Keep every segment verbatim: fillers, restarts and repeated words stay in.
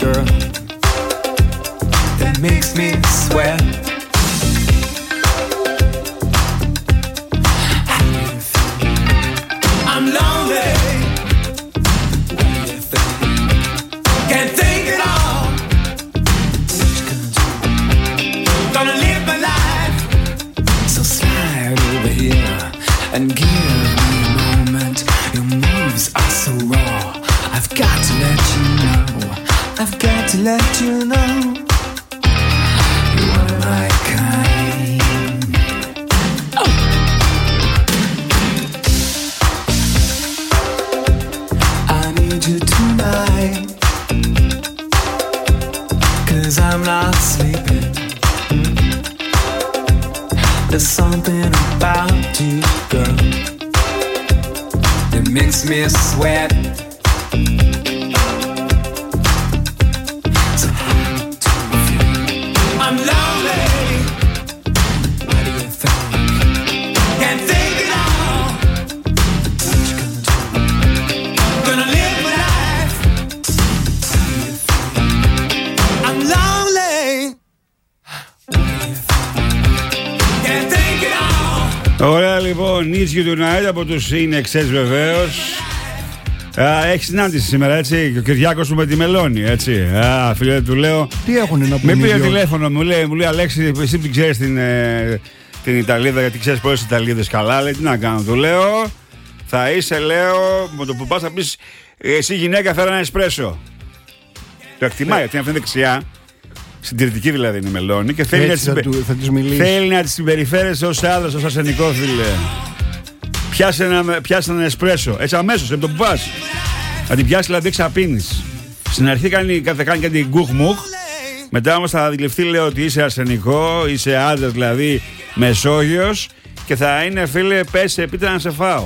girl that makes me sweat. I'm lonely. Can't think at all. Gonna live my life. So slide over here and give me a moment. Your moves are so raw. I've got to let you know. I've got to let you know. You're my kind. Oh. I need you tonight. 'Cause I'm not sleeping. There's something about you, girl, that makes me sweat. So how do you feel? I'm lonely. What do you think? Can't think at all. What you gonna do? Gonna live my life. How do you feel? I'm lonely. Ωραία λοιπόν, Need You Tonight από τους In Excess βεβαίως. Έχει συνάντηση σήμερα, έτσι, και ο Κυριάκος μου με τη Μελώνη, έτσι. Α, φίλε, του λέω. Τι έχουνε να πούνε. Με πήρε τηλέφωνο, μου λέει, μου λέει Αλέξη, εσύ την ξέρεις την, ε, την Ιταλίδα, γιατί ξέρεις πολλές Ιταλίδες καλά. Λέει, τι να κάνω, του λέω. Θα είσαι, λέω, με το που πας θα πεις, εσύ γυναίκα φέρα ένα εσπρέσο. Το εκτιμάει, γιατί είναι αυτή δεξιά. Συντηρητική δηλαδή είναι η Μελώνη και θέλει, έτσι, να, θα της... του, θα της μιλήσει. θέλει να τη συμπεριφέρεσαι ως άντρας, ως αρσενικό, φίλε. Πιάσε ένα, πιάσε ένα εσπρέσο, έτσι αμέσως, από το που πας. Να την πιάσει δηλαδή εξαπίνεις. Στην αρχή κάνει, θα κάνει κάτι γκουχ μουχ. Μετά όμως θα αντιληφθεί, λέω, ότι είσαι αρσενικό, είσαι άντρας δηλαδή Μεσόγειος και θα είναι, φίλε, πέσε επίτερα να σε φάω.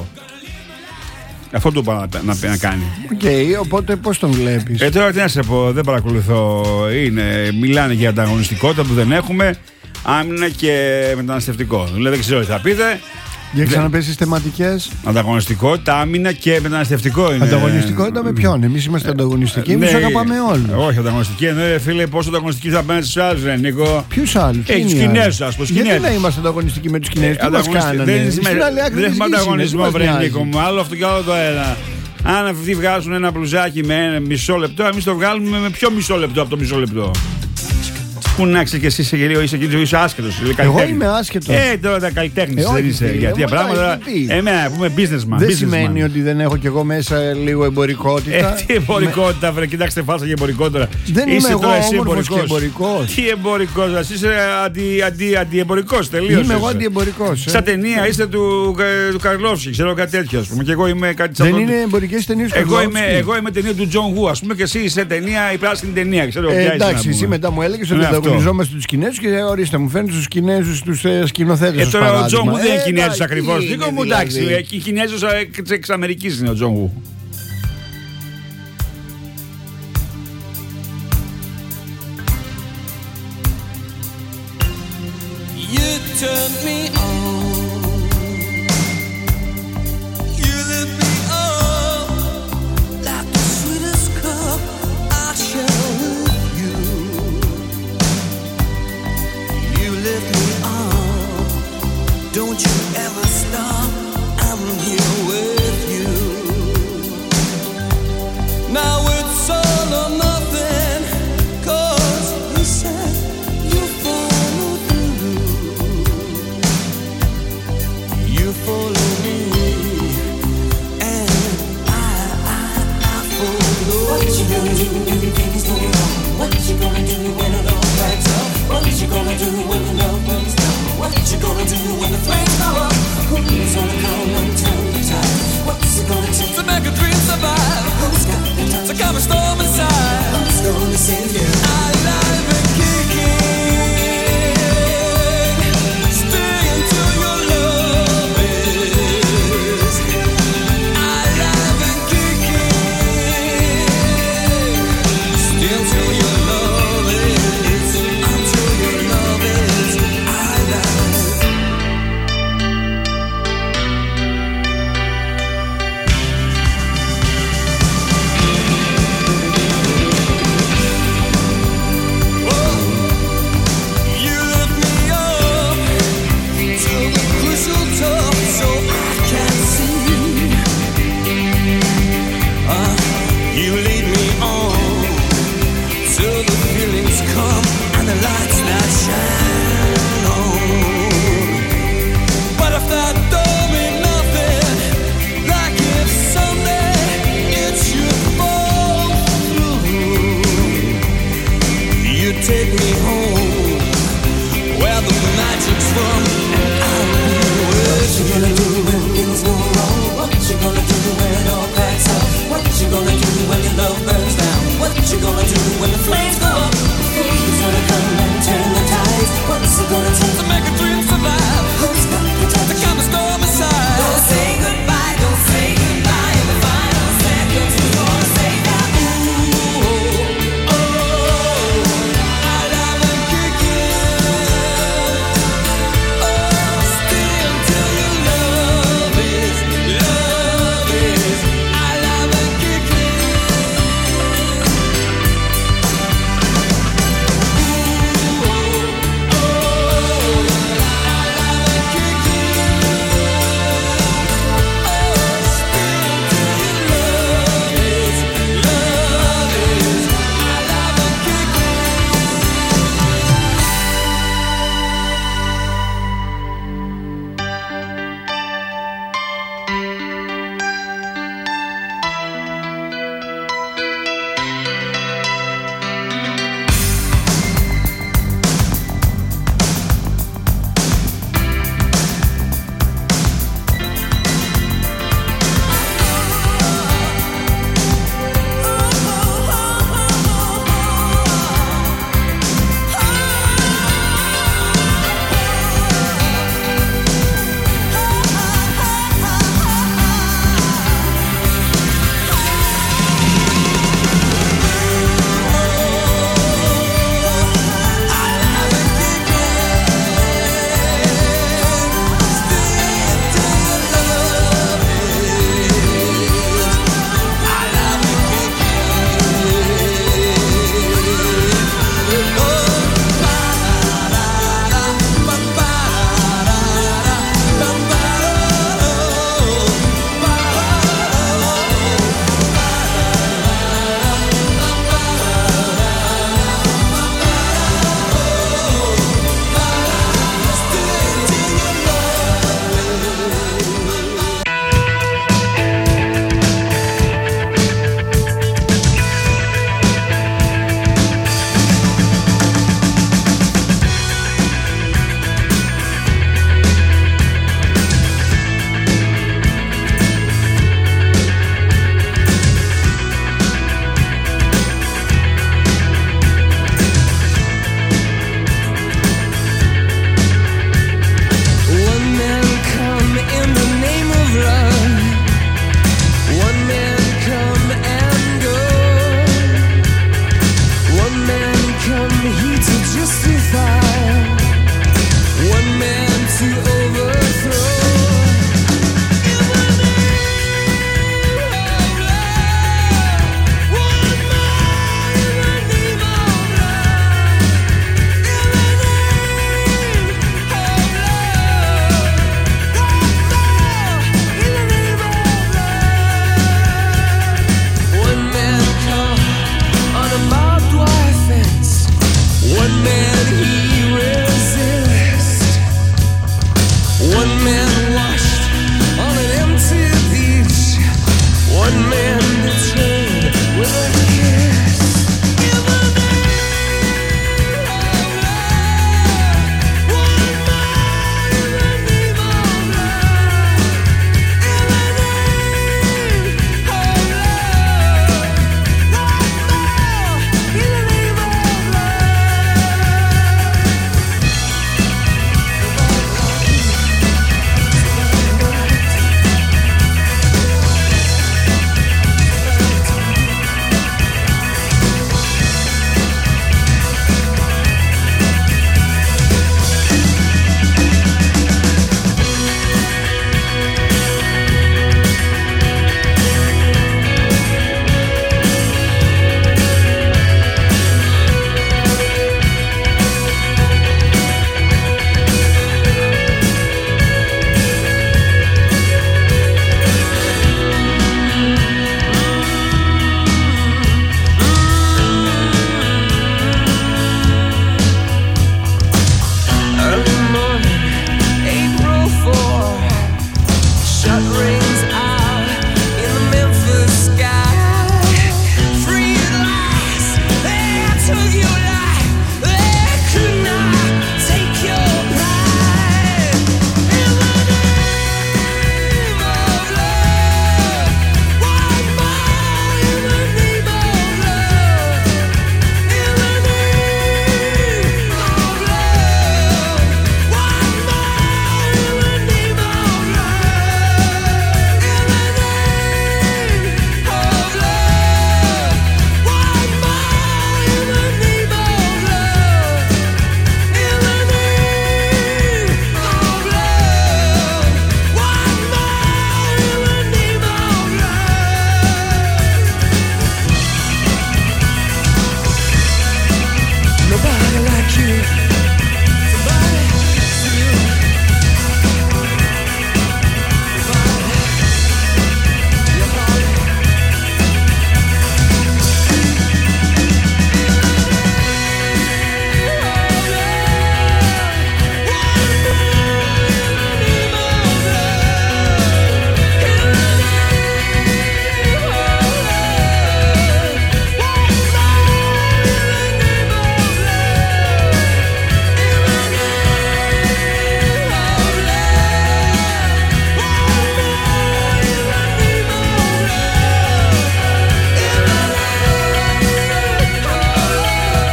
Αυτό του είπα να, να, να κάνει. Οκ, okay, οπότε πώς τον βλέπεις. Ε, τώρα τι να σε πω, δεν παρακολουθώ. Είναι, μιλάνε για ανταγωνιστικότητα που δεν έχουμε, άμυνα και μεταναστευτικό. Δηλαδή δεν ξέρω τι θα πείτε. Για ξαναπες τις θεματικές. Ανταγωνιστικότητα, άμυνα και μεταναστευτικό είναι. Ανταγωνιστικότητα με ποιον? Εμείς είμαστε ανταγωνιστικοί, εμείς ναι, αγαπάμε όλους. Όχι, ανταγωνιστική εννοεί, φίλε, πόσο ανταγωνιστική θα πάνε στους άλλους, ρε Νίκο. Ποιους άλλους? Ε, τους Κινέζους, ας πούμε. Γιατί να είμαστε ανταγωνιστικοί με τους Κινέζους? Τι μας κάνανε? Δεν έχουμε ανταγωνισμό, βρε Νίκο μου. Άλλο αυτό και άλλο το ένα. Αν αυτοί βγάζουν ένα μπλουζάκι με ένα μισό λεπτό, εμείς το βγάλουμε με πιο μισό λεπτό από το μισό λεπτό. Πού να ξέρεις και εσύ είσαι γελίο, είσαι γελίο, είσαι άσχετος. Εγώ είμαι άσχετος. Ε, τώρα τα καλλιτέχνης δεν είσαι. Για τέτοια πράγματα. Εμένα που είμαι businessman. Δεν σημαίνει ότι δεν έχω κι εγώ μέσα λίγο εμπορικότητα. Ε, τι εμπορικότητα, βρε, κοιτάξτε, φάσα και εμπορικότητα. Δεν είμαι εγώ όμορφος και εμπορικός. Τι εμπορικός, εσύ είσαι αντιεμπορικός τελείως. Είμαι εγώ αντιεμπορικός. Σαν ταινία είστε του Καρλόφσκι, ξέρω κάτι τέτοιο, ας πούμε. Και εγώ είμαι κάτι σαν. Δεν είναι εμπορικές ταινίες του Καρλόφσκι. Εγώ είμαι ταινία του Τζον Γου, ας πούμε, και εσύ είσαι ταινία, η πράσινη ταινία. Εντάξει, εσύ μετά μου έλεγες ότι ανταγωνιζόμαστε τους Κινέζους και ορίστε μου φαίνεται τους Κινέζους τους ε, σκηνοθέτες. Ε, τώρα ο Τζον Γου δεν είναι Κινέζος ακριβώς. Δίκο μου, εντάξει, οι Κινέζος εξ Αμερικής είναι ο Τζον Γου. Don't you ever stop, I'm here with you. Now it's all or nothing, 'cause you said you follow through.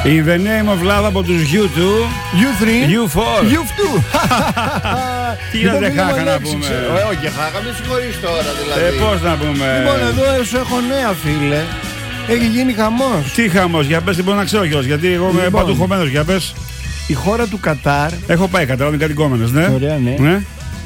In the name of love από τους γιου του. γιου θρι. γιου φορ. γιου του. Τι να δεν χάκα να πούμε. Όχι, χάκα, μην συγχωρείς τώρα δηλαδή. Ε, πώς να πούμε. Λοιπόν, εδώ σου έχω νέα, φίλε. Έχει γίνει χαμός. Τι χαμός, για πες, τι μπορεί να ξέρω κιόλας. Γιατί εγώ είμαι Λοιπόν. παντού χωμένος, για πες. Η χώρα του Κατάρ. Έχω πάει Κατάρ, είναι κάτι κόμενος, ναι. Ωραία, ναι. ναι.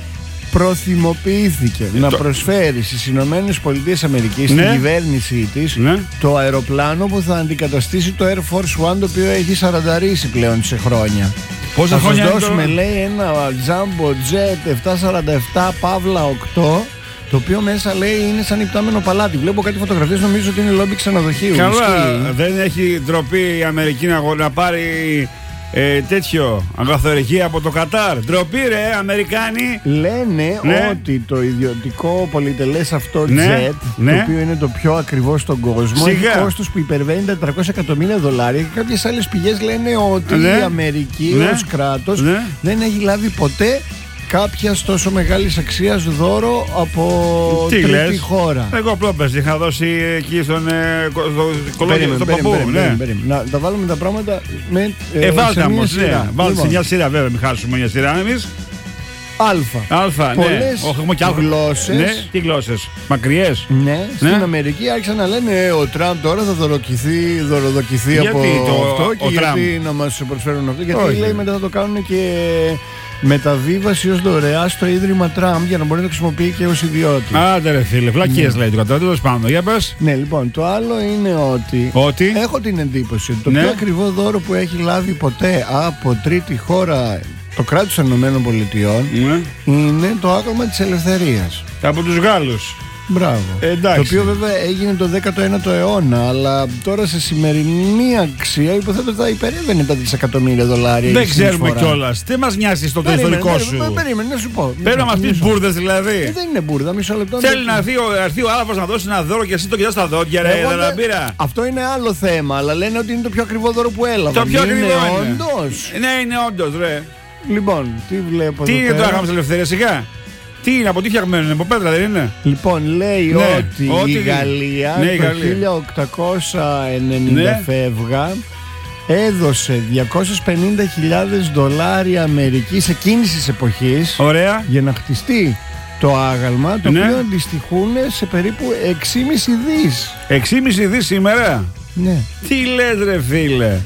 Προθυμοποιήθηκε να το- προσφέρει στις Ηνωμένες Πολιτείες Αμερικής Ναι. στην κυβέρνησή της Ναι. το αεροπλάνο που θα αντικαταστήσει το Air Force One, το οποίο έχει σαρανταρίσει πλέον σε χρόνια. Πόσα Θα σας χρόνια είναι δώσουμε, το- λέει, ένα Jumbo Jet επτακόσια σαράντα επτά Παύλα οκτώ, το οποίο μέσα, λέει, είναι σαν υπτάμενο παλάτι. Βλέπω κάτι φωτογραφίες, νομίζω ότι είναι λόμπι ξενοδοχείου. Καλά, Ισχύει. δεν έχει ντροπή η Αμερική να, να πάρει ε, τέτοιο αγαθοεργία από το Κατάρ. Ντροπή, ρε, Αμερικάνοι. Λένε Ναι. ότι το ιδιωτικό πολυτελές αυτό Ναι, jet, ναι. το οποίο είναι το πιο ακριβό στον κόσμο, Σιγά. έχει κόστος που υπερβαίνει τα τετρακόσια εκατομμύρια δολάρια, και κάποιες άλλες πηγές λένε ότι Ναι. η Αμερική Ναι. ως κράτος Ναι. δεν έχει λάβει ποτέ κάποια τόσο μεγάλης αξίας δώρο από Τι τρίτη λες? χώρα. Εγώ απλό πες, είχα δώσει εκεί στον ε, κο- στο κολόγιο, Περίμενε, στον περίμενε, παππού. περίμενε, Ναι. περίμενε. Να τα βάλουμε τα πράγματα με, ε, Ε, βάλτε σε μια όμως, ναι. σειρά. Βάλτε σε Λοιπόν, μια σειρά, βέβαια, μην χάσουμε μια σειρά εμείς. Αλφα. Αλφα, ναι. Πολλές Όχι, έχουμε και αλφα. γλώσσες. Ναι, τι γλώσσες. Μακριές. Ναι, στην Ναι. Αμερική άρχισαν να λένε «Ε, ο Τραμπ τώρα θα δωροκηθεί, δωροδοκηθεί Γιατί από το- αυτό, ο και γιατί Τραμπ? να μας προσφέρουν αυτό». Γιατί Όχι. λέει μετά θα το κάνουν και μεταβίβαση ως δωρεά στο Ίδρυμα Τραμπ για να μπορεί να το χρησιμοποιεί και ως ιδιώτη. Άντε ρε φίλε, βλακίες λέει το κατά, τέλος πάντων. Για πες. Ναι, λοιπόν, το άλλο είναι ότι Ότι. έχω την εντύπωση ότι το Ναι. πιο ακριβό δώρο που έχει λάβει ποτέ από τρίτη χώρα το κράτος των Ηνωμένων Πολιτειών Ναι. είναι το άκρωμα της ελευθερίας. Από τους Γάλλους. Μπράβο. Ε, εντάξει. Το οποίο βέβαια έγινε το δέκατο ένατο αιώνα, αλλά τώρα σε σημερινή αξία υποθέτω θα υπερεύαινε τα δισεκατομμύρια δολάρια. Δεν η ξέρουμε συνεισφορά. κιόλας. Τι μας νοιάζει στο Περίμενε, ιστορικό περίμενε, σου. Περίμενε, να σου πω. Πρέπει να μας πεις Μισό. μπουρδες Ε, δηλαδή. Δεν είναι μπουρδα, μισό λεπτό. Θέλει να έρθει ο, έρθει ο Άλαφος να δώσει ένα δώρο και εσύ το κοιτάς στα δόντια, ρε, Εγώ δεν δεν- πήρα. Αυτό είναι άλλο θέμα, αλλά λένε ότι είναι το πιο ακριβό δώρο που έλαβα. Το πιο ακριβό είναι. Όντως. Ναι, είναι όντως, ρε. Λοιπόν, τι βλέπω Τι εδώ είναι το πέρα. άγαμα της ελευθερίας, σιγά. Τι είναι, από τι φτιαγμένο είναι, από πέτρα δεν είναι. Λοιπόν, λέει Ναι, ότι, ότι- η Γαλλία ναι, η το Γαλλία. χίλια οκτακόσια ενενήντα Ναι. φεύγα έδωσε διακόσιες πενήντα χιλιάδες δολάρια Αμερικής εκείνης της εποχής Ωραία. για να χτιστεί το άγαλμα, το Ναι. οποίο αντιστοιχούν σε περίπου έξι κόμμα πέντε δις. Εξήμιση δις σήμερα. Ναι. Τι λες ρε φίλε.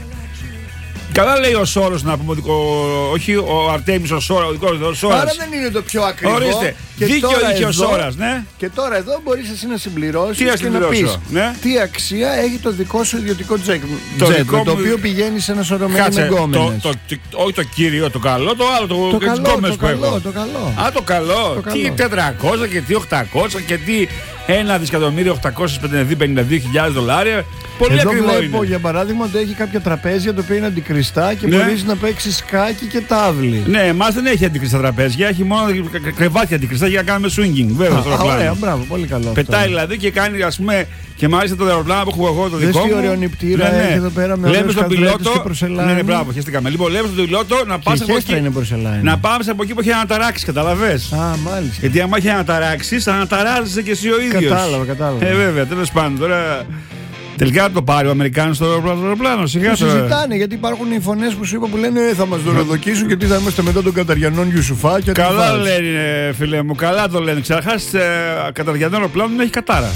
Καλά λέει ο Σόρος να πούμε, ο- όχι ο Αρτέμις ο Σόρος, ο δικός του ο Άρα Σόρας. δεν είναι το πιο ακριβό. Ορίστε, Και δίκιο τώρα είχε ο εδώ- Σόρας, ναι. Και τώρα εδώ μπορείς εσύ να συμπληρώσεις Τι να και να συμπληρώσω, πεις ναι. τι αξία έχει το δικό σου ιδιωτικό τζετ, Το jet, δικό με το μου- οποίο πηγαίνει σε ένα σωρό με Κάτσε, το, εγκόμενες. το, το, όχι το κύριο, το καλό, το άλλο, το, Το τις καλό, γκόμενες το που έχω. καλό, το καλό. Α, το καλό. Το Τι καλό. τετρακόσια και τι οκτακόσια και τι ένα δισεκατομμύριο οκτακόσια πενήντα δύο χιλιάδες δολάρια. Πολύ Εδώ ακριβό βλέπω είναι. για παράδειγμα ότι έχει κάποια τραπέζια τα οποία είναι αντικριστά και Ναι. μπορείς να παίξεις σκάκι και τάβλη. Ναι, εμάς δεν έχει αντικριστά τραπέζια, έχει μόνο κρε- κρεβάτια αντικριστά για να κάνουμε swinging. Βέβαια, στο Α, ωραία, αεροπλάνο. μπράβο, πολύ καλό. αυτό. Πετάει δηλαδή και κάνει, ας πούμε, και μάλιστα το αεροπλάνο που έχω εγώ το Δες δικό τι μου. ωραίο νηπτήρα έχει εδώ πέρα με Λέμε ωραίους στον καδρέτες πιλότο. και προσελάνη. Ναι, ναι, μπράβο, χαίστηκαμε. Λοιπόν, λέμε στον πιλότο να Και πας η από χέστρα εκεί. είναι προσελάνη. Να πάμε από εκεί που έχει αναταράξει, καταλαβες. Α, μάλιστα. Γιατί άμα έχει αναταράξει, θα αναταράζεσαι και εσύ ο ίδιος. Κατάλαβα, κατάλαβα. Ε, βέβαια, τέλος πάντων τώρα. Τελικά θα το πάρει ο Αμερικάνος στο αεροπλάνο, σιγά Το τώρα. συζητάνε γιατί υπάρχουν οι φωνές που σου είπα που λένε «Ε, θα μας δωροδοκίσουν και τι θα είμαστε μετά των Καταριανών Ιουσουφά και Καλά αντιβάζ». λένε, φίλε μου, καλά το λένε. Ξαρχάς, ε, καταδιανό αεροπλάνο δεν έχει κατάρα.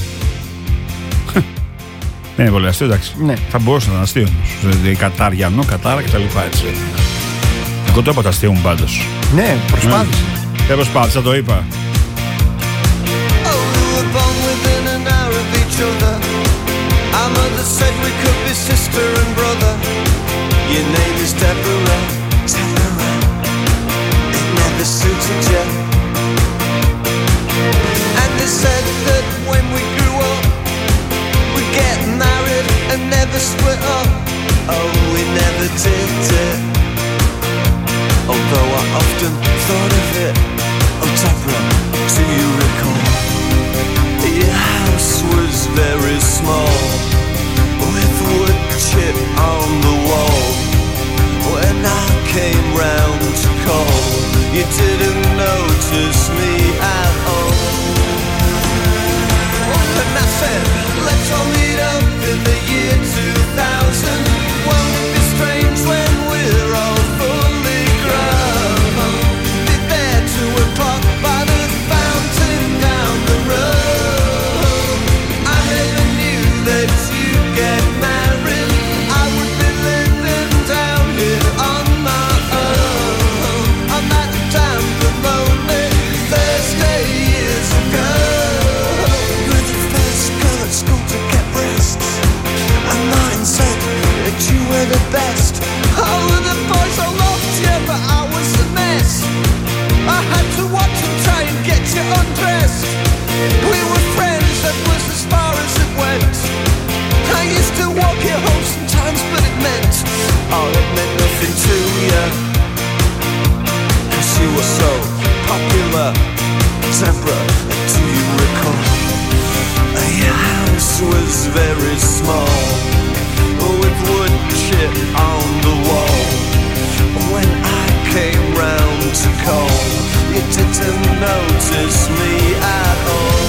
Δεν είναι πολύ αστείο, εντάξει. Ναι. Θα μπορούσε να είναι αστείο όμως. Δηλαδή, καταριανό, κατάρα κτλ. Έτσι. Εγώ το είπα το αστείο μου πάντως. Ναι, προσπάθησε. Δεν προσπάθησα, το είπα. Oh, we were born within an hour of each other. Our mother said we could be sister and brother. Your name is Deborah. Deborah. It never suited you. And they said that when we grew up, we'd get married and never split up. Oh, we never did it. Although I often thought of it. Oh, Deborah, do you recall? Your house was very small, with wood chip on the wall. When I came round to call, you didn't notice me at all. And I said, let's all meet up in the year two thousand. Won't it be best. Oh, the boys all loved you, but I was a mess. I had to watch and try and get you undressed. We were friends, that was as far as it went. I used to walk you home sometimes, but it meant, oh, it meant nothing to you. Cause you were so popular. Deborah, do you recall? Your house was very small, with wood chip on the wall. When I came round to call, you didn't notice me at all.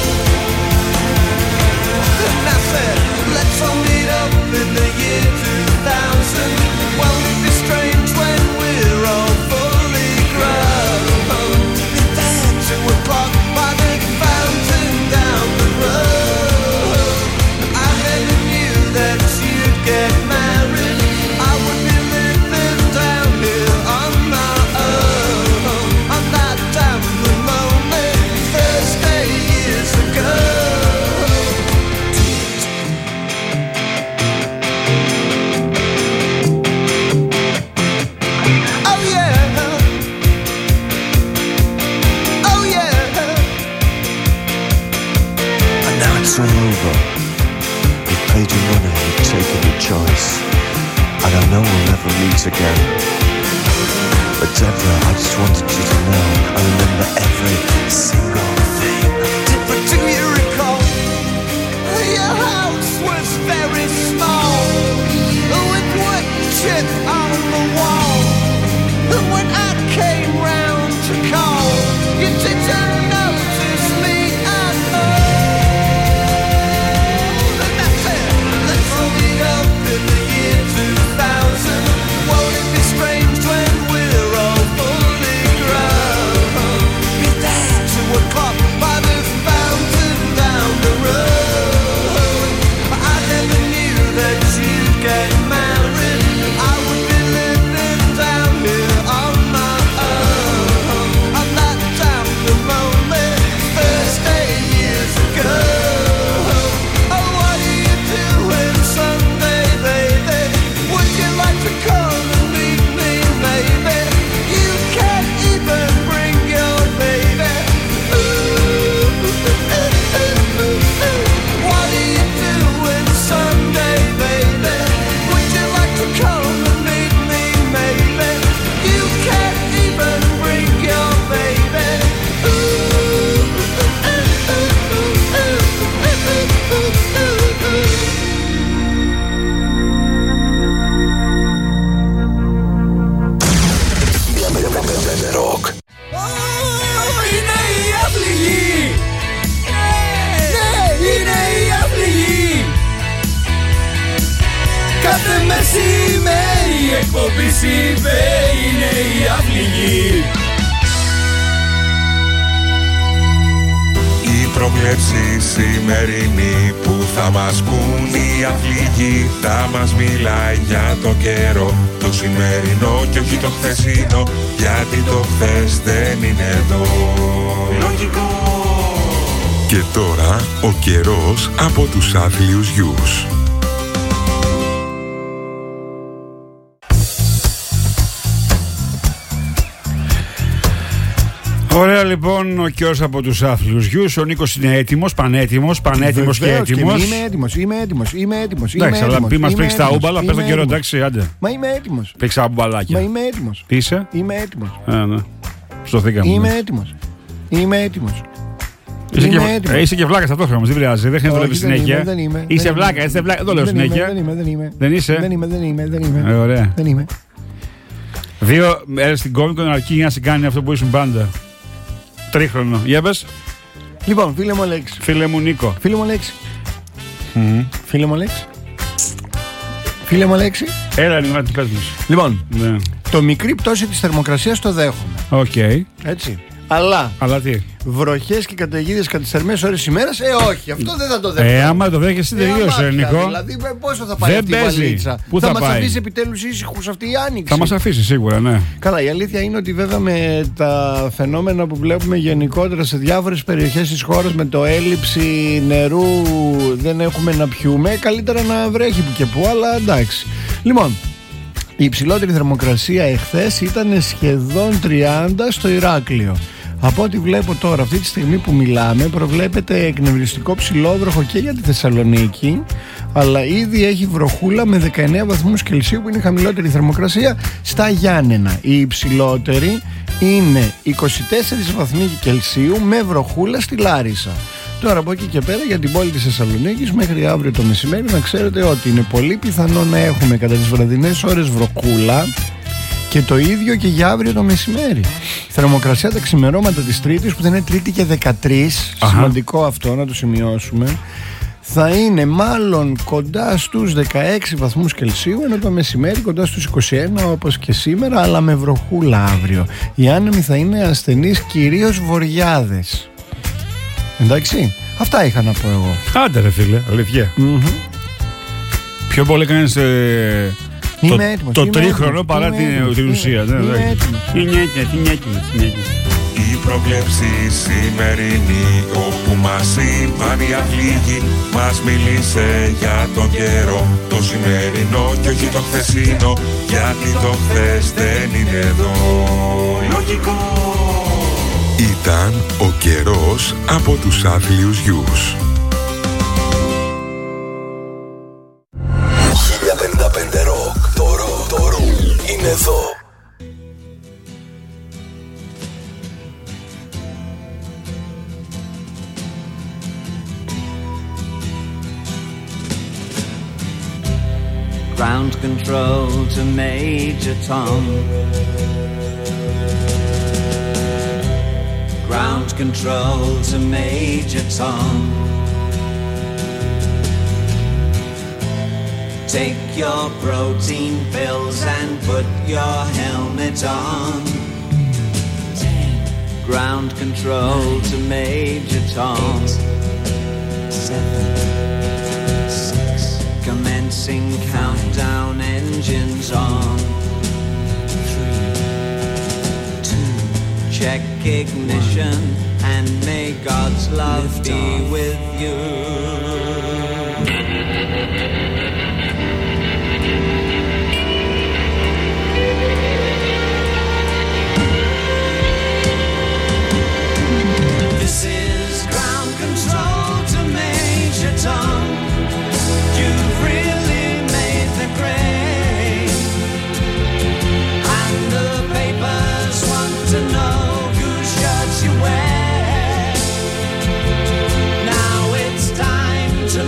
And I said, let's all meet up in the year two thousand. Won't it be strange when we're all fully grown? Be there two o'clock by the fountain down the road. I never knew that you'd get married. I would be living down here on my own, on that damn lonely Thursday years ago. Oh yeah, oh yeah. And now it's all over. You've paid your money, you've taken your choice, and I know we'll never meet again. But Deborah, I just wanted you to know I remember every single thing. Deborah, do you recall? Your house was very small, with wood chip on the wall. And when I came round to call, you didn't notice me at all. And that's it. Let's all meet up in the year two thousand. Won't it be strange when we're all fully grown? Be there two o'clock by the fountain down the road. I never knew that you'd get married. I would be living down here on my own, on that damn lonely Thursday years ago. Oh, what are you doing Sunday, baby? Would you like to come and meet me, maybe? You can't even bring your baby. Ooh, ooh, ooh, ooh, ooh. What are you doing Sunday, baby? Would you like to come and meet me, maybe? You can't even bring your baby. Ooh, ooh, ooh, ooh, ooh, ooh, ooh, ooh, ooh. Ροκ. Είναι η αυληγή! Ναι, είναι η αυληγή! Κάθε μεσημέρι η εκπομπή είπε είναι η αυληγή! Η πρόβλεψη σημερινή που θα μας πουν οι αυληγοί, θα μας μιλάει για το καιρό, το σημερινό και όχι το χθεσινό, γιατί το χθες δεν είναι εδώ. Λογικό! Και τώρα ο καιρός από τους άθλιους γιους. Ωραία, λοιπόν, ο καιρός από τους άθλιους γιους. Ο Νίκος είναι έτοιμος, πανέτοιμος, πανέτοιμος και Βεβαίως, έτοιμος. είμαι έτοιμος, είμαι έτοιμος, είμαι έτοιμος. Εντάξει, είμαι αλλά έτοιμος, πει μας είμαι παίξεις τα έτοιμος, ούμπαλα, πες είμαι τον καιρό, έτοιμος. εντάξει, άντε. Μα είμαι έτοιμος. Παίξεις τα ούμπαλάκια. Μα είμαι έτοιμος. Τι είσαι? Είμαι έτοιμος. Ε, ναι. Στοθήκαμε. Είμαι έτοιμος. Είμαι έτοιμος. Είσαι Είμαι και, έτοιμος. ε, είσαι και βλάκα ταυτόχρονα όμως, δεν πειράζει. Δεν χρειάζεται να Όχι, το δεν βλέπεις συνέχεια. είμαι, δεν είμαι, Είσαι δεν βλάκα, είμαι. είσαι βλάκα. Δεν το λέω Δεν είμαι, συνέχεια. Δεν είμαι, δεν είμαι. Δεν είσαι? Δεν είμαι, δεν είμαι, δεν είμαι. Ε, ωραία. Δεν είμαι. Δύο μέρες στην Comic-Con αρκεί για να σε κάνει αυτό που ήσουν πάντα. Τρίχρονο. Για πες. Λοιπόν, φίλε μου Αλέξη. Φίλε μου Νίκο. Φίλε μου Αλέξη. Mm. Φίλε μου Αλέξη. Φίλε μου Αλέξη. Έλα, Νίκο, να την πες μας. Λοιπόν, Ναι. το μικρή πτώση της θερμοκρασίας το δέχομαι. Οκ. Έτσι. Αλλά Αλλά τι. βροχές και καταιγίδες κατά τις θερμές ώρες της ημέρας, ε, όχι, αυτό δεν θα το δέχομαι. Ε, άμα το δέχεσαι, τελείωσε, άμα πια, Νικό. Δηλαδή, πόσο θα πάει Δεν αυτή η παίζει. βαλίτσα. Πού θα μας πάει? αφήσει επιτέλους ήσυχους αυτή η άνοιξη. Θα μας αφήσει σίγουρα, ναι. Καλά, η αλήθεια είναι ότι βέβαια με τα φαινόμενα που βλέπουμε γενικότερα σε διάφορες περιοχές της χώρας, με το έλλειψη νερού, δεν έχουμε να πιούμε, καλύτερα να βρέχει που και που, αλλά εντάξει. Λοιπόν, Η υψηλότερη θερμοκρασία εχθές ήταν σχεδόν τριάντα στο Ηράκλειο. Από ό,τι βλέπω τώρα, αυτή τη στιγμή που μιλάμε, προβλέπεται εκνευριστικό ψηλόβροχο και για τη Θεσσαλονίκη, αλλά ήδη έχει βροχούλα με δεκαεννέα βαθμούς Κελσίου, που είναι η χαμηλότερη θερμοκρασία στα Γιάννενα. Η υψηλότερη είναι είκοσι τέσσερις βαθμοί Κελσίου με βροχούλα στη Λάρισα. Τώρα από εκεί και πέρα για την πόλη της Θεσσαλονίκης μέχρι αύριο το μεσημέρι να ξέρετε ότι είναι πολύ πιθανό να έχουμε κατά τις βραδινές ώρες βροχούλα, και το ίδιο και για αύριο το μεσημέρι. Θερμοκρασία τα ξημερώματα της Τρίτης, που θα είναι Τρίτη και δεκατρείς, Αχα. σημαντικό αυτό να το σημειώσουμε, θα είναι μάλλον κοντά στους δεκαέξι βαθμούς Κελσίου, ενώ το μεσημέρι κοντά στους είκοσι ένα όπως και σήμερα, αλλά με βροχούλα αύριο. Οι άνεμοι θα είναι ασθενείς, κυρίως βορειάδες. Εντάξει, αυτά είχα να πω εγώ. Άντε ρε φίλε, αλήθεια. Mm-hmm. Πιο πολύ κάνεις ε, το, έτοιμος, το τρίχρονο έτοιμος, παρά την, έτοιμος, την ουσία. Είμαι, ναι, είμαι έτοιμος. Είναι έτοιμος. Η προβλέψη σημερινή, όπου μας είπαν οι αθλήγοι, μας μίλησε για τον καιρό, το σημερινό και όχι το χθεσινό, γιατί το χθες δεν είναι εδώ. Λογικό! Ήταν ο καιρός από τους άθλιους γιους. χίλια πενήντα πέντε ροκ, το ροκ, το ροκ είναι εδώ. Ground control to Major Tom. Ground control to Major Tom. Take your protein pills and put your helmet on. Ten. Ground control nine, to Major Tom. Eight, seven, six. Commencing countdown, engines on. Three, two, check ignition, and may God's love be with you. This is ground control to Major Tom. You've really made the grade, and the papers want to know whose shirts you wear. Now it's time to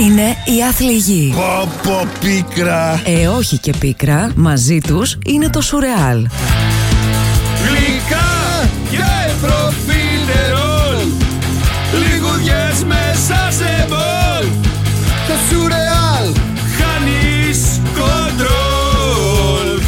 είναι η άθλη γη. Πω πω πίκρα. Ε, όχι και πίκρα. Μαζί τους είναι το σουρεάλ. Γλυκά και προφίλερολ, λιγουδιές μέσα σε μπολ. Το σουρεάλ χάνεις κοντρόλ.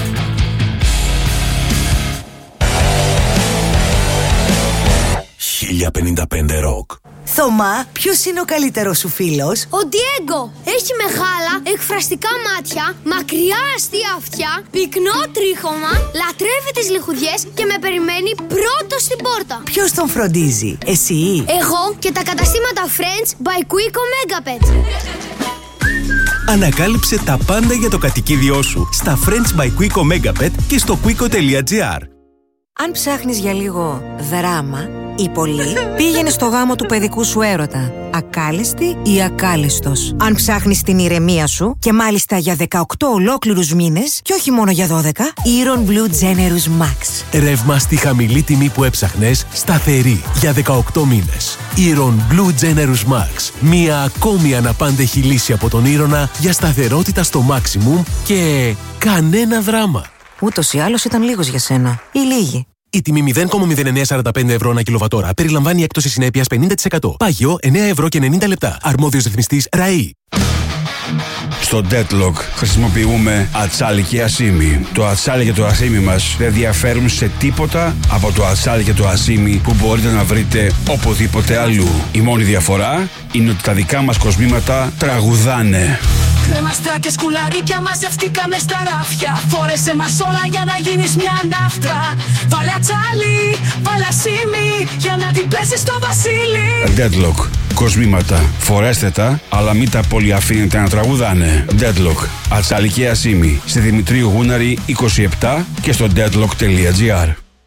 χίλια πενήντα πέντε ροκ. Θωμά, ποιος είναι ο καλύτερος σου φίλος? Ο Ντιέγκο. Έχει μεγάλα, εκφραστικά μάτια, μακριά αστεία αυτιά, πυκνό τρίχωμα, λατρεύει τις λιχουδιές και με περιμένει πρώτο στην πόρτα. Ποιος τον φροντίζει, εσύ? Εγώ και τα καταστήματα Friends by Quico Megapet. Ανακάλυψε τα πάντα για το κατοικίδιό σου στα Friends by Quico Megapet και στο quico τελεία gr. Αν ψάχνεις για λίγο δράμα ή πολύ, πήγαινε στο γάμο του παιδικού σου έρωτα. Ακάλεστη ή ακάλεστος. Αν ψάχνεις την ηρεμία σου και μάλιστα για δεκαοκτώ ολόκληρους μήνες και όχι μόνο για δώδεκα, Iron Blue Generous Max. Ρεύμα στη χαμηλή τιμή που έψαχνες, σταθερή για δεκαοκτώ μήνες. Iron Blue Generous Max. Μία ακόμη αναπάντεχη λύση από τον Ήρωνα για σταθερότητα στο maximum και κανένα δράμα. Ούτως ή άλλως ήταν λίγος για σένα. Ή λίγοι. Η τιμή μηδέν κόμμα μηδέν εννιακόσια σαράντα πέντε ευρώ ανά κιλοβατόρα περιλαμβάνει έκπτωση συνέπειας πενήντα τοις εκατό. Πάγιο εννέα ευρώ και ενενήντα λεπτά. Αρμόδιος ρυθμιστής ΡΑΗ. Στο Deadlock χρησιμοποιούμε ατσάλι και ασίμι. Το ατσάλι και το ασίμι μας δεν διαφέρουν σε τίποτα από το ατσάλι και το ασίμι που μπορείτε να βρείτε οπουδήποτε αλλού. Η μόνη διαφορά είναι ότι τα δικά μας κοσμήματα τραγουδάνε. Κρεμαστά και σκουλαρίκια μαζευτήκαμε στα ράφια. Φόρεσε μας όλα για να γίνεις μια ναύτρα. Βάλε ατσάλι, βάλε ασίμι για να την πέσεις στο βασίλι. Deadlock. Κοσμήματα. Φορέστε τα, αλλά μην τα πολύ αφήνετε να τραγουδάνε. Deadlock. Ατσάλι και ασίμι. Στη Δημητρίου Γούναρη είκοσι επτά και στο deadlock τελεία gr.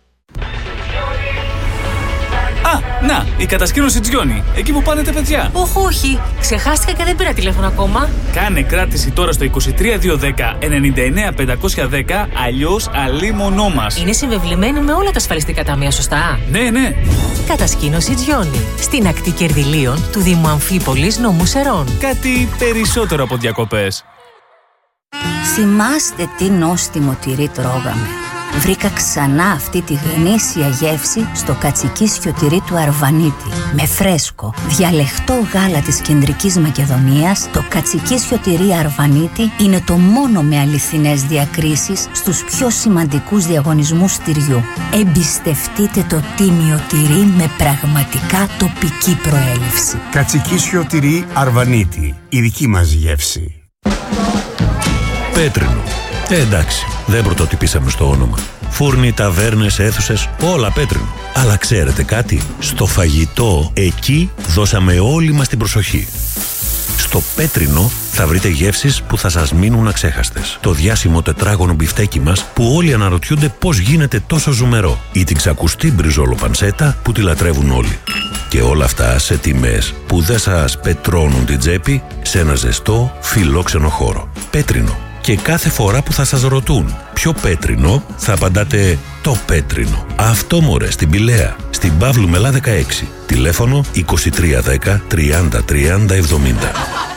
Α, να, η κατασκήνωση Τζιόνι. Εκεί που πάνε τα παιδιά. Όχι, όχι. Ξεχάστηκα και δεν πήρα τηλέφωνο ακόμα. Κάνε κράτηση τώρα στο είκοσι τρία διακόσια δέκα ενενήντα εννέα πεντακόσια δέκα, αλλιώς αλίμονό μας. Είναι συμβεβλημένη με όλα τα ασφαλιστικά ταμεία, σωστά? Ναι, ναι. Κατασκήνωση Τζιόνι. Στην ακτή Κερδυλίων του Δήμου Αμφίπολης, νομού Σερών. Κάτι περισσότερο από διακοπές. Θυμάστε τι νόστιμο τυρί τρώγαμε. Βρήκα ξανά αυτή τη γνήσια γεύση στο κατσικίσιο τυρί του Αρβανίτη. Με φρέσκο, διαλεχτό γάλα της Κεντρικής Μακεδονίας, το κατσικίσιο τυρί Αρβανίτη είναι το μόνο με αληθινές διακρίσεις στους πιο σημαντικούς διαγωνισμούς τυριού. Εμπιστευτείτε το τίμιο τυρί με πραγματικά τοπική προέλευση. Κατσικίσιο τυρί Αρβανίτη, η δική μας γεύση. Πέτρινο. Ε, εντάξει, δεν πρωτοτυπήσαμε στο όνομα. Φούρνοι, ταβέρνες, αίθουσες, όλα πέτρινο. Αλλά ξέρετε κάτι, στο φαγητό εκεί δώσαμε όλη μας την προσοχή. Στο πέτρινο θα βρείτε γεύσεις που θα σας μείνουν αξέχαστες. Το διάσημο τετράγωνο μπιφτέκι μας που όλοι αναρωτιούνται πώς γίνεται τόσο ζουμερό. Ή την ξακουστή μπριζόλο πανσέτα που τη λατρεύουν όλοι. Και όλα αυτά σε τιμές που δεν σας πετρώνουν την τσέπη σε ένα ζεστό, φιλόξενο χώρο. Πέτρινο. Και κάθε φορά που θα σας ρωτούν ποιο πέτρινο, θα απαντάτε το πέτρινο. Αυτό μωρέ, στην Πηλαία, στην Παύλου Μελά δεκαέξι. Τηλέφωνο είκοσι τρία δέκα τριάντα τριάντα εβδομήντα.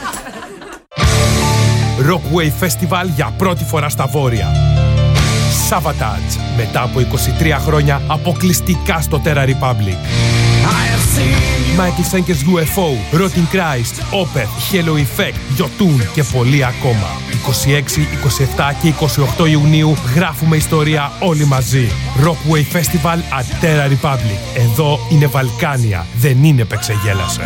Rockway Festival για πρώτη φορά στα Βόρεια. Savatage, μετά από είκοσι τρία χρόνια αποκλειστικά στο Terra Republic. Michael Schenker's γιου εφ ο, Rotting Christ, Opeth, Halo Effect, Jotun και πολλοί ακόμα. είκοσι έξι, είκοσι επτά και είκοσι οκτώ Ιουνίου γράφουμε ιστορία όλοι μαζί. Rockway Festival at Terra Republic. Εδώ είναι Βαλκάνια, δεν είναι πεξεγέλασε.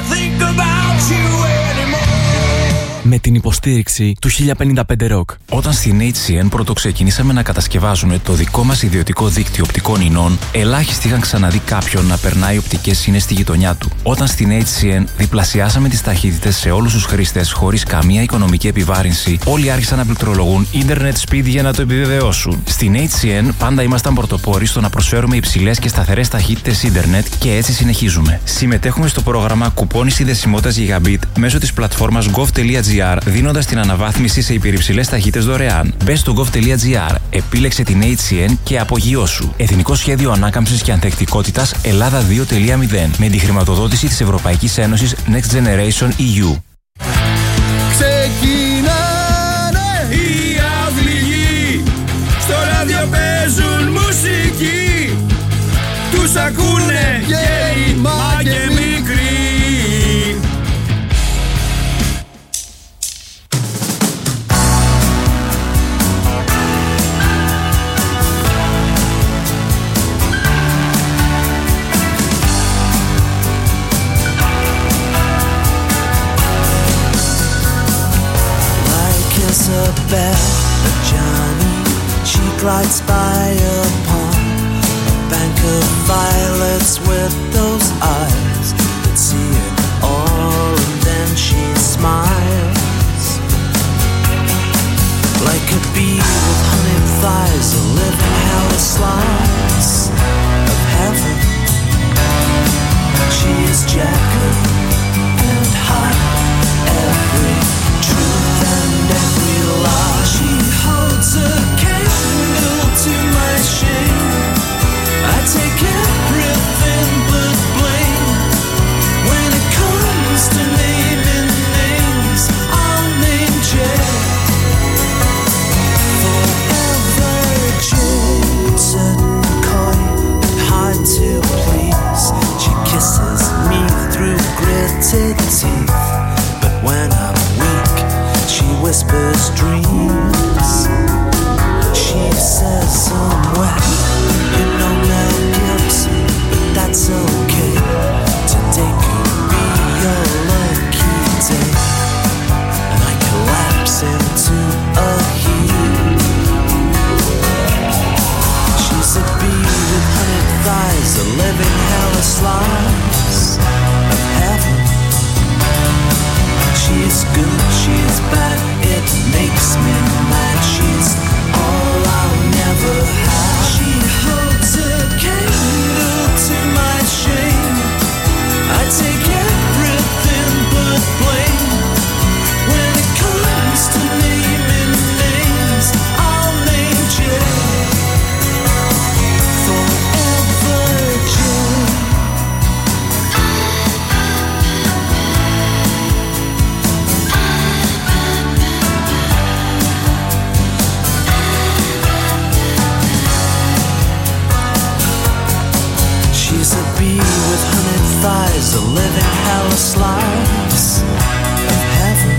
Με την υποστήριξη του χίλια πενήντα πέντε ροκ. Όταν στην έιτς σι εν πρώτο ξεκινήσαμε να κατασκευάζουμε το δικό μας ιδιωτικό δίκτυο οπτικών ινών, ελάχιστοι είχαν ξαναδεί κάποιον να περνάει οπτικές ίνες στη γειτονιά του. Όταν στην έιτς σι εν διπλασιάσαμε τις ταχύτητες σε όλους τους χρήστες χωρίς καμία οικονομική επιβάρυνση, όλοι άρχισαν να πληκτρολογούν Internet Speed για να το επιβεβαιώσουν. Στην έιτς σι εν πάντα ήμασταν πρωτοπόροι στο να προσφέρουμε υψηλές και σταθερές ταχύτητες Ίντερνετ και έτσι συνεχίζουμε. Συμμετέχουμε στο πρόγραμμα κουπόνι συνδεσιμότητας Gigabit μέσω της πλατφόρμας gov τελεία gr, δίνοντας την αναβάθμιση σε υπερυψηλές ταχύτητες δωρεάν. Μπες στο gov τελεία gr, επίλεξε την έιτς σι εν και απογειώσου. Εθνικό Σχέδιο Ανάκαμψης και Ανθεκτικότητας Ελλάδα δύο τελεία μηδέν με τη χρηματοδότηση της Ευρωπαϊκής Ένωσης Next Generation ι γιου. ξεκινάνε. Οι αυληγοί στο ράδιο παίζουν μουσική, τους ακούνε γέροι μα και μικροί. Isabel, Johnny, she glides by upon a bank of violets with those eyes that see it all, and then she smiles like a bee with honeyed thighs, a living hell, a slice of heaven. She is Jekyll and Hyde, every truth and every lie. She holds a candle to my shame. I take everything but blame. When it comes to naming names, I'll name Jay. Forever Jay, certain coy and hard to please. She kisses me through gritted teeth, but when I'm weak, she whispers dreams. She says somewhere, you know Mel Gibson, but that's okay. Today could be your lucky day, and I collapse into a heap. She's a bee with honeyed thighs, a living hell, a slice of heaven. She's good, she's bad, it makes me mad. She's all I'll never have. She holds a candle to my shame. I take everything but blame. When it comes to naming names, I'll name Jay. Forever Jay. She's a bee with honeyed thighs, a living hell, a slice of heaven.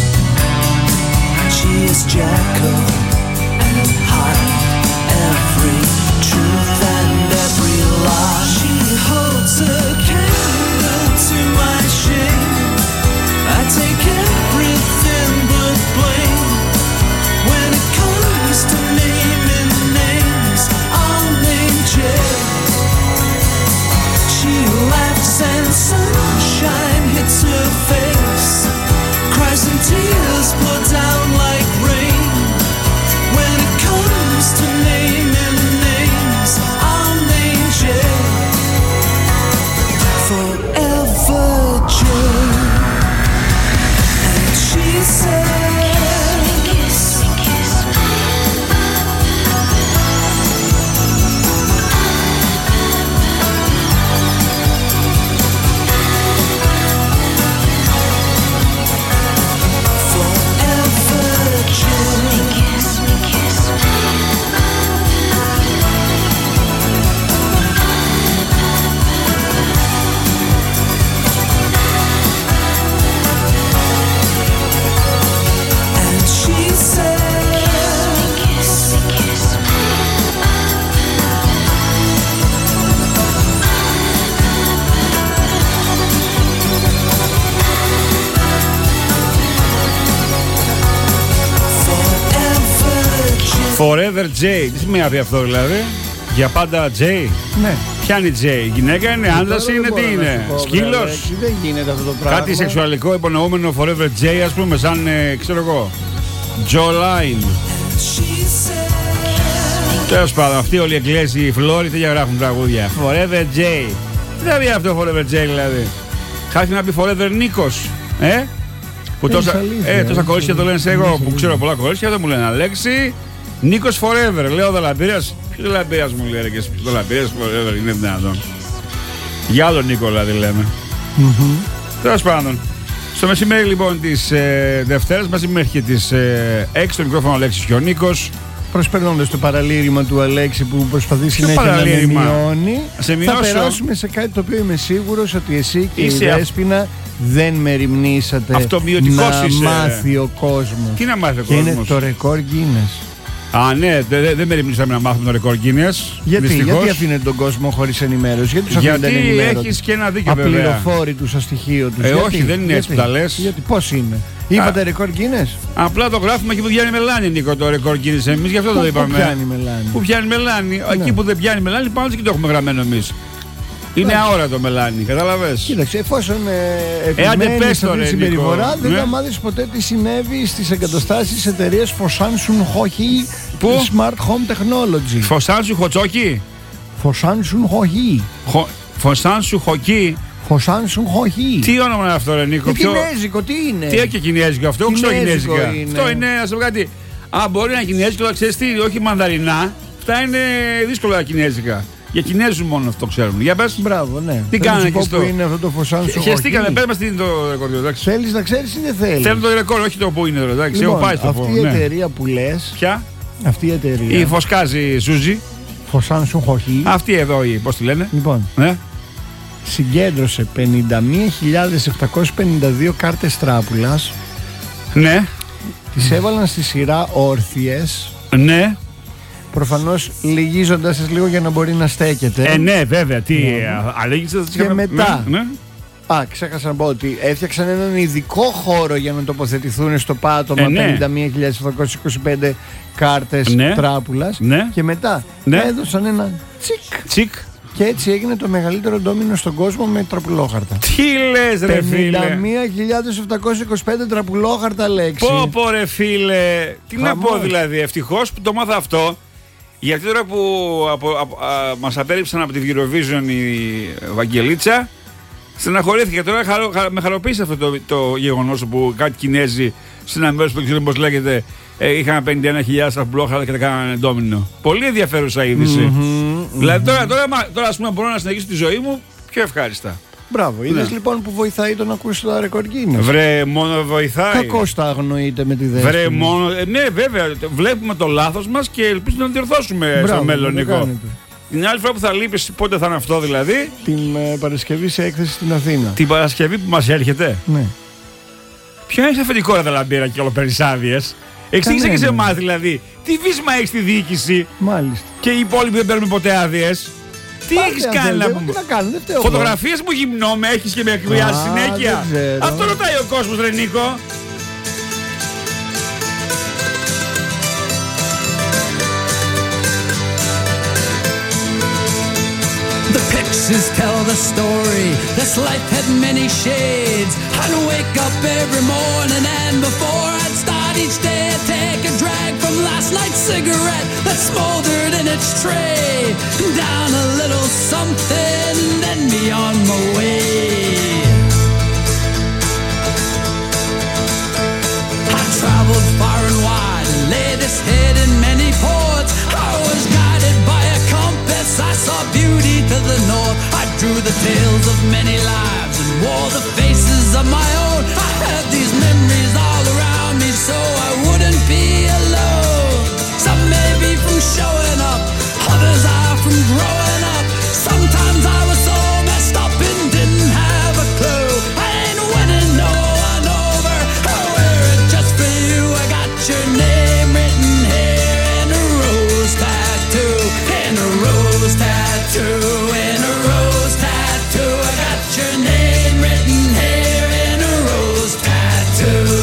She is Jekyll and Hyde, every truth and every lie. She holds a candle to my shame. I take everything but blame. When it comes to naming names, I'll name Jay. She laughs and sunshine hits her face. Cries and tears pour down like rain. When it comes to naming names, I'll name Jay. Forever Jay. And she said, Forever Jay. Τι σημαίνει αυτή αυτό δηλαδή? Για πάντα Jay. Ναι. Ποια είναι η Jay? Γυναίκα είναι, άντρας είναι, τι είναι? Σκύλος? Δεν γίνεται αυτό το πράγμα. Κάτι σεξουαλικό υπονοούμενο Forever Jay, ας πούμε, σαν, ε, ξέρω εγώ, Jawline. Τέλος πάντων, αυτοί όλοι οι Εγγλέζοι, οι Φλόροι, τέτοια γράφουν τραγούδια. Forever Jay. Τι θα πει αυτό Forever Jay δηλαδή? Χάρη να πει Forever Νίκος. Ε? Που τόσα, ε, τόσα κορίτσια το λένε σε εγώ που ξέρω πολλά κορίτσια, δεν μου λένε Αλέξη. Νίκος Forever, λέω Δολαπήρας. Ποιος Δολαπήρας μου λέει, και ποιος Δολαπήρας Forever, είναι δυνατόν? Για άλλο Νίκο δηλαδή λέμε. Mm-hmm. Τέλος πάντων. Στο μεσημέρι λοιπόν της ε, Δευτέρας, μαζί μέχρι και τις ε, έξι, το μικρόφωνο Αλέξης και ο Νίκος. Προσπερνώντας το παραλήρημα του Αλέξη που προσπαθεί Ποιο συνέχεια να με παραλήρημα? μειώνει, Σε θα μειώσω. περάσουμε σε κάτι το οποίο είμαι σίγουρος ότι εσύ και Είσαι η αυ- Δέσποινα δεν μεριμνήσατε Αυτομοιωτικός να είσαι. μάθει ο κόσμος. Τι να μάθει ο Και είναι κόσμος? το ρεκόρ Guinness. Α, ναι, δεν δε, δε μεριμνήσαμε να μάθουμε το ρεκόρ Guinness. Γιατί, δυστυχώς. γιατί αφήνετε τον κόσμο χωρίς ενημέρωση, γιατί τους αφήνετε Γιατί ανενημέρωτους, έχεις και ένα δίκιο, βέβαια. απληροφόρητους στο στοιχείο τους? Ε, γιατί, όχι, δεν είναι έτσι που γιατί, τα λες. Γιατί, πώς είναι? Είπατε ρεκόρ Guinness? Απλά το γράφουμε εκεί που πιάνει μελάνη, Νίκο, το ρεκόρ Guinness. Εμείς γι' αυτό Πού- το είπαμε. Πού πιάνει μελάνη? Που πιάνει μελάνη. Ναι. Εκεί που δεν πιάνει μελάνη, πάνω εκεί το έχουμε γραμμένο εμείς. Είναι Εντάξει. αόρατο μελάνη, κατάλαβες. Κοίταξε, εφόσον ε, Ε, άντε επιμένεις πες σε το, αυτή τη ρε, συμπεριφορά, Νίκο. δεν Ναι. θα μάθεις ποτέ τι συνέβη στις εγκαταστάσεις της εταιρείας Fosansun Hohi Πού? Smart Home Technology. Φωσάνσου χοτσόκι. Fosansun Hohi. Χο... Φωσάνσου χοκί. Fosansun Hohi. Τι όνομα είναι αυτό, ρε Νίκο? Ε, κινέζικο, τι είναι? Τι έχει κινέζικο αυτό, όχι Κινέζικο κινέζικα. είναι. Αυτό είναι, να σου πω κάτι. Α, μπορεί να είναι κινέζικο, αλλά ξέρεις τι, όχι μανδαρινά. Αυτά είναι δύσκολα κινέζικα. Για Κινέζους μόνο αυτό ξέρουν. Για πες. Μπράβο, ναι. Τι Θα κάνανε σου πω και στο. που είναι αυτό το Fosansun Χαιστήκαμε, Hohi. πες μας τι είναι το ρεκόρ, εντάξει. Θέλεις να ξέρεις ή δεν θέλεις? Θέλω το ρεκόρ, όχι το που είναι τώρα, εντάξει. Λοιπόν, Έχω πάει στο αυτή φω- η ναι. εταιρεία που λες, Ποια? αυτή η εταιρεία Η Φωσκάζη Ζούζη. Fosansun Hohi, Αυτή εδώ, η, πώς τη λένε. λοιπόν, Ναι. συγκέντρωσε πενήντα μία χιλιάδες επτακόσιες πενήντα δύο κάρτες τράπουλας. Ναι. Τις έβαλαν στη σειρά όρθιες, Ναι. προφανώς λυγίζοντας τις λίγο για να μπορεί να στέκεται. Ε, ναι, βέβαια. Τι. Ναι. Αλέγησες. Και μετά. Ναι. Α, ξέχασα να πω ότι έφτιαξαν έναν ειδικό χώρο για να τοποθετηθούν στο πάτωμα Ε, ναι. πενήντα μία χιλιάδες επτακόσιες είκοσι πέντε κάρτες Ναι. τράπουλας. Ναι. Και μετά Ναι. έδωσαν ένα τσικ. Τσικ. Και έτσι έγινε το μεγαλύτερο ντόμινο στον κόσμο με τραπουλόχαρτα. Τι λες, ρε φίλε. πενήντα μία χιλιάδες επτακόσιες είκοσι πέντε τραπουλόχαρτα, λέξη. Πω πω ρε φίλε. Τι να Χαμός. πω δηλαδή. Ευτυχώς που το μάθα αυτό. Γιατί τώρα που από, από, α, μας απέρριψαν από τη Eurovision η Βαγγελίτσα, στεναχωρήθηκε. Τώρα χαρο, χα, με χαροποίησε αυτό το, το γεγονός που κάτι Κινέζοι σε ένα μέρος που δεν ξέρω πώς λέγεται, ε, είχαν πενήντα ένα χιλιάδες τραπουλόχαρτα και τα κάνανε ντόμινο. Πολύ ενδιαφέρουσα είδηση. Mm-hmm, Δηλαδή τώρα, τώρα, τώρα, τώρα ας πούμε μπορώ να συνεχίσω τη ζωή μου πιο ευχάριστα. Μπράβο, είδες Ναι. λοιπόν που βοηθάει το να ακούσει το ρεκόρ Guinness. Βρε, μόνο βοηθάει. Κακώς τα αγνοείται με τη Δέσποινα. Βρε, μόνο. ε, ναι, βέβαια. βλέπουμε το λάθος μας και ελπίζουμε να το διορθώσουμε Μπράβο, στο μέλλον, να το Νικό. κάνετε. Την άλλη φορά που θα λείπεις, πότε θα είναι αυτό δηλαδή? Την ε, Παρασκευή σε έκθεση στην Αθήνα. Την Παρασκευή που μας έρχεται. Ναι. Ποιο είναι το αφεντικό, ρε Δαλαμπίρα, και όλο άδειες. Εξήγησε και σε Κανένα. εμάς δηλαδή. Τι βίσμα έχει στη διοίκηση Μάλιστα. και οι υπόλοιποι δεν παίρνουν ποτέ άδειες. Τι Πάρτε, έχεις αν κάνει να θέλετε, πούμε? τι να κάνω, δεν φταίω εγώ. Φωτογραφίες μου γυμνό με έχεις και με εκβιάζεις Α, συνέχεια. δεν ξέρω. Αυτό ρωτάει ο κόσμος, ρε Νίκο. The pictures tell the story. This life had many shades. I'd wake up every morning and before I'd start each day, I'd take a drag from last night's cigarette that smoldered in its tray. Down a little something, then be on my way. I traveled far and wide and laid this head in many ports. I was guided by a compass. I saw beauty to the north. I drew the tales of many lives and wore the faces of my own. I had these memories all around me so I wouldn't be alone. Some may be from showing up, others are from growing up. Sometimes I was so messed up and didn't have a clue. I ain't winning no one over. I wear it just for you. I got your name written here in a rose tattoo. In a rose tattoo. In a rose tattoo. I got your name written here in a rose tattoo.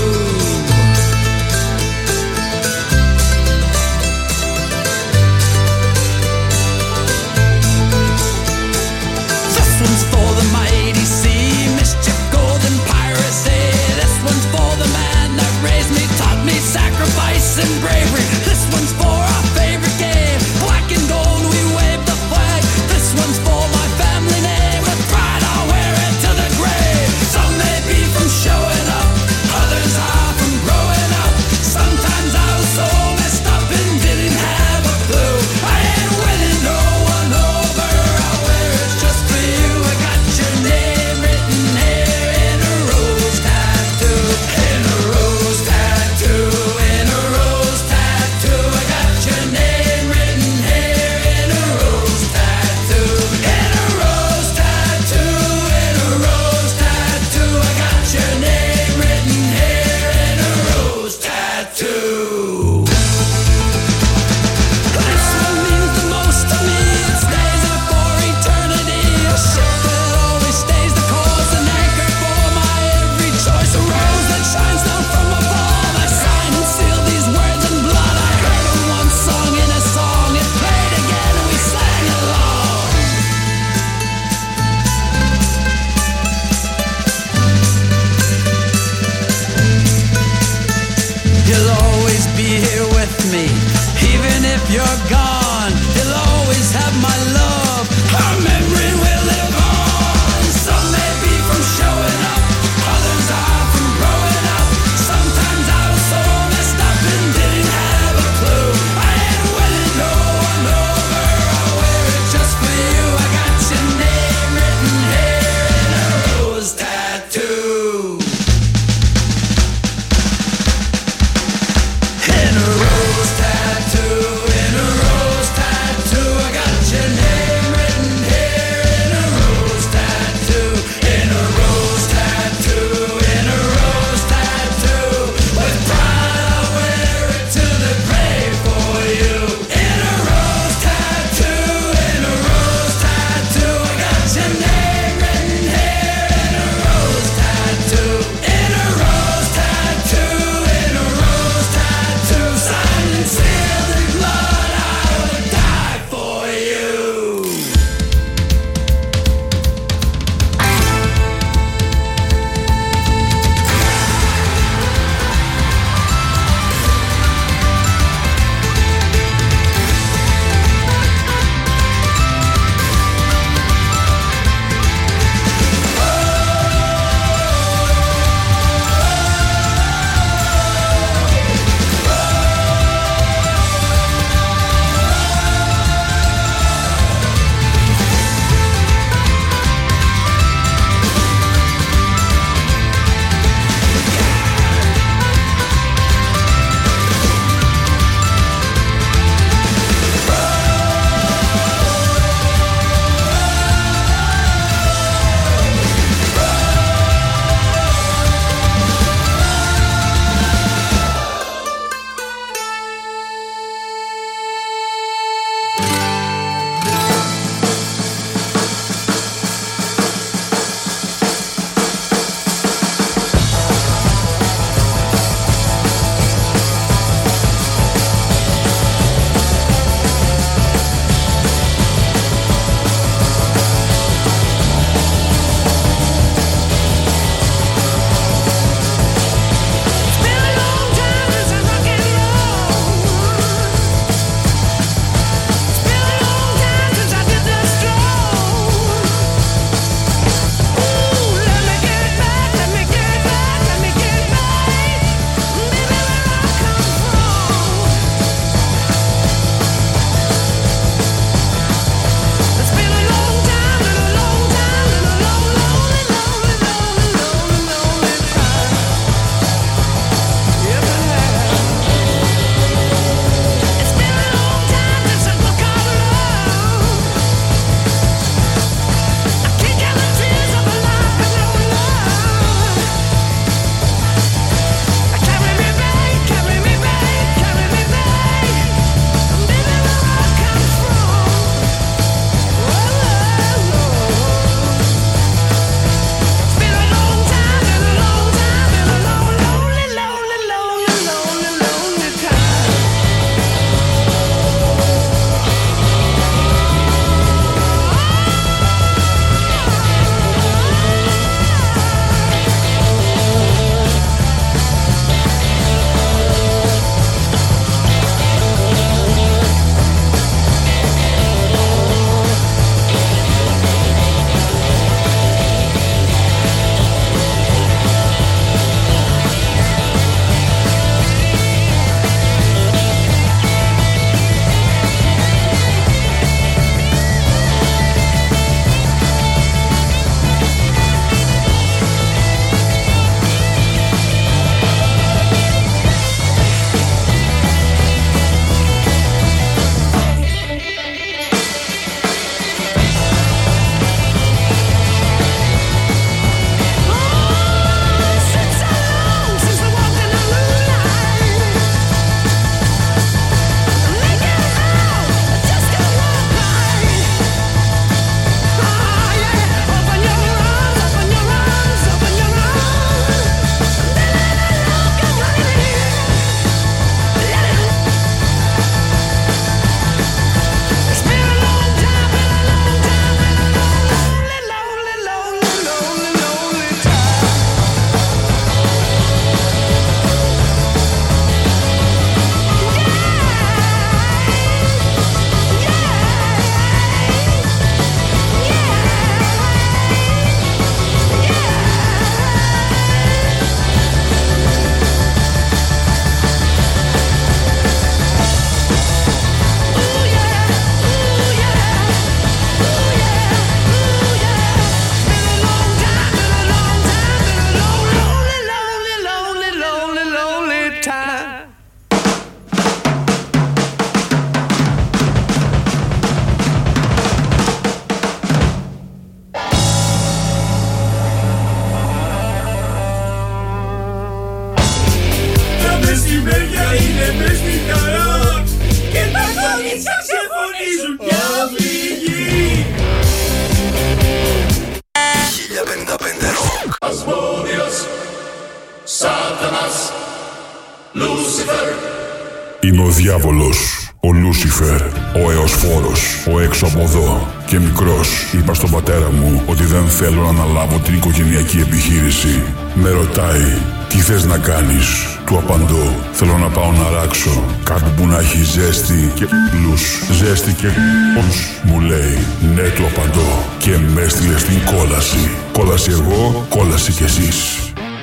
Είμαι ο διάβολος, ο Λούσιφερ, ο Εωσφόρος, ο έξω από εδώ. Και μικρός είπα στον πατέρα μου ότι δεν θέλω να αναλάβω την οικογενειακή επιχείρηση. Με ρωτάει, τι θες να κάνεις? Του απαντώ, θέλω να πάω να ράξω κάπου που να έχει ζέστη και πλούς. Ζέστη και πλούς, μου λέει. Ναι, του απαντώ, και με έστειλε στην κόλαση. Κόλαση εγώ, κόλαση κι εσείς.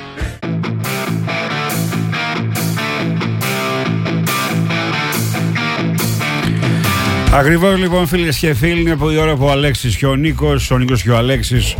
Ακριβώς λοιπόν, φίλες και φίλοι, είναι από η ώρα που ο Αλέξης και ο Νίκος, ο Νίκος και ο Αλέξης,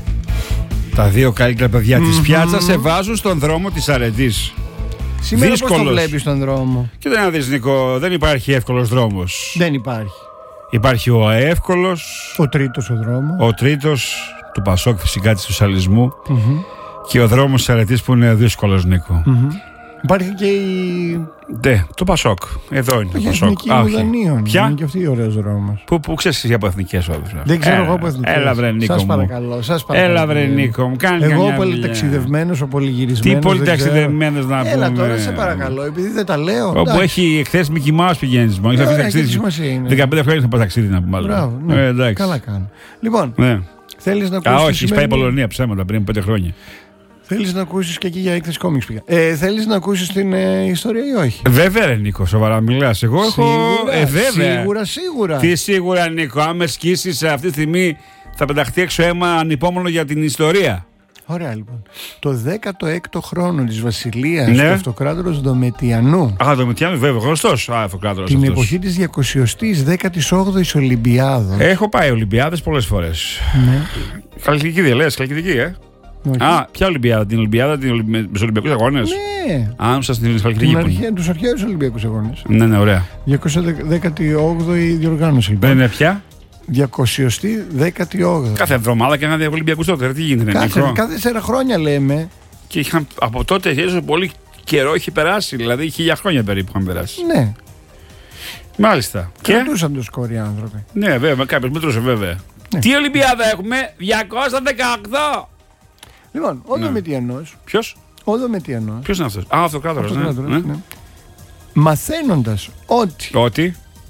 τα δύο καλύτερα παιδιά mm-hmm. της πιάτσας, σε βάζουν στον δρόμο της αρετής. Σήμερα πώς το βλέπεις στον δρόμο? Κοίτα να δεις, Νίκο, δεν υπάρχει εύκολος δρόμος. Δεν υπάρχει. Υπάρχει ο εύκολος, ο τρίτος ο δρόμος, ο τρίτος του Πασόκ φυσικά, της σοσιαλισμού mm-hmm. και ο δρόμος της αρετής που είναι δύσκολος, Νίκο. Mm-hmm. Υπάρχει και η... Ναι, το Πασόκ. Εδώ είναι το Πασόκ. Α, Ουδανίων. Ποια? Είναι και αυτή η ωραίος δρόμος. Πού, πού ξέρεις εσύ από εθνικές όδους? Δεν ξέρω εγώ από εθνικές. Έλα βρε Νίκο. Σας μου. παρακαλώ, σας παρακαλώ. Έλα βρε Νίκο μου. Κάνει εγώ πολυταξιδευμένος, ο πολυγυρισμένος. Τι πολυταξιδευμένος να πούμε? Έλα τώρα, σε παρακαλώ, επειδή δεν τα λέω. Όπου εντάξει. Έχει εκθέσεις Μικι Μάους πηγαίνεις μόνο. δεκαπέντε χρόνια θα πας ταξίδι να πούμε. Μπράβο, ναι. Καλά κάνω. Λοιπόν, θέλεις να ακούσεις? Όχι, πάει η Πολωνία ψέματα πριν πέντε χρόνια. Θέλεις να ακούσεις και εκεί για έκθεση κόμιξ πήγα. Ε, θέλεις να ακούσεις την ε, ιστορία ή όχι? Βέβαια ρε Νίκο, σοβαρά μιλάς. Εγώ σίγουρα, έχω... Ε, βέβαια. Σίγουρα, σίγουρα. Τι σίγουρα Νίκο, αν με σκίσεις αυτή τη στιγμή θα πεταχτεί έξω αίμα ανυπόμονο για την ιστορία. Ωραία λοιπόν. Το δέκατο έκτο χρόνο της βασιλείας ναι. του αυτοκράτορος Δομετιανού. Α, Δομετιανού, βέβαια, γνωστός αυτοκράτορος. Την αυτός. εποχή της διακοσιοστής δέκατης όγδοης Ολυμπιάδος. Έχω πάει Ολυμπιάδες πολλές φορές. Ναι. Καλλιτική δεν λες, καλλιτική, ε. Όχι. Α, ποια Ολυμπιάδα, την Ολυμπιάδα, την Ολυμπι... με τους Ολυμπιακούς Αγώνες. Ναι. Α, σας την Καλλιτική. Τους αρχαίους Ολυμπιακούς Αγώνες. Ναι, ναι, ωραία. διακόσια δέκατη όγδοη διοργάνωση. Λοιπόν. Δεν είναι πια. διακοσιοστή δέκατη όγδοη. Κάθε εβδομάδα και ένα Ολυμπιακούς τότε. Τι γίνεται, κάθε, κάθε τέσσερα χρόνια λέμε. Και είχαν, από τότε ίσως πολύ καιρό έχει περάσει. Δηλαδή χίλια χρόνια περίπου είχαν περάσει. Ναι. Μάλιστα. Κρατούσαν τους κόροι άνθρωποι. Ναι, βέβαια, κάποιος μετρούσε βέβαια. Ναι. Τι Ολυμπιάδα έχουμε? διακόσια δεκαοκτώ. Λοιπόν, ο ναι. Δομετιανός. Ποιος? Ο Δομετιανός. Ποιος είναι αυτός? Α, αυτοκράτορας, ναι. ναι. ναι. Μαθαίνοντας ότι. Ότι.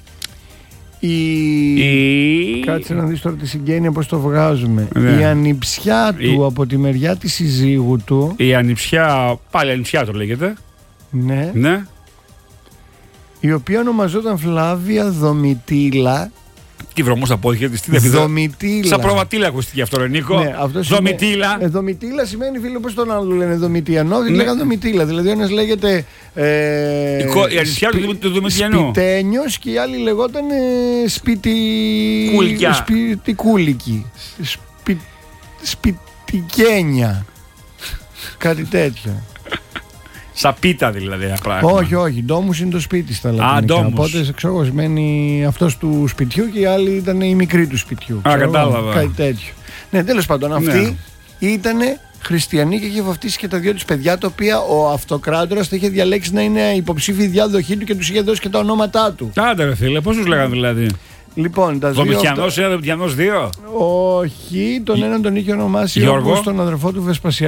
Η... η... Κάτσε να δεις τώρα τη συγγένεια πώς το βγάζουμε. Ναι. Η ανιψιά του η... από τη μεριά της συζύγου του. Η ανιψιά, πάλι ανιψιά το λέγεται. Ναι. ναι. Η οποία ονομαζόταν Φλάβια Δομητήλα. Τι βρωμός στα πόδια της, τι δεν Δομητήλα. Σαν προβατήλα ακούστηκε αυτό, ρε Νίκο. Ναι, αυτό Δομητήλα. Σημαίνει, ε, Δομητήλα σημαίνει, φίλε, πώς τον άλλο λένε Δομητιανό, ναι. λέγανε Δομητήλα. Δηλαδή, ένας λέγεται. Ε, η κο, η αλυσιά του, του Δομητιανού. Σπιτένιος και οι άλλοι λεγόταν ε, σπίτι. Κούλικια. Σπιτικούλικη. Σπι, σπιτικένια. Κάτι τέτοιο. Σαπίτα δηλαδή ένα πράγμα. Όχι, όχι. Ντόμους είναι το σπίτι στα λατινικά. Α, οπότε ξέρω σημαίνει αυτός του σπιτιού και οι άλλοι ήταν οι μικροί του σπιτιού. Α, ξέρω, κατάλαβα. Κάτι τέτοιο. Ναι, τέλος πάντων, αυτή ναι. ήταν χριστιανή και είχε βαφτίσει και τα δυο τους παιδιά, τα οποία ο αυτοκράτορας τα είχε διαλέξει να είναι υποψήφιοι διάδοχοί του και τους είχε δώσει και τα ονόματά του. Άντε ρε φίλε, πώς τους λέγανε δηλαδή? Λοιπόν, τα Δομητιανός, ένα Δομητιανός δύο. Όχι, τον έναν τον είχε ονομάσει Γιώργο, τον αδερφό του Βεσπασιανού.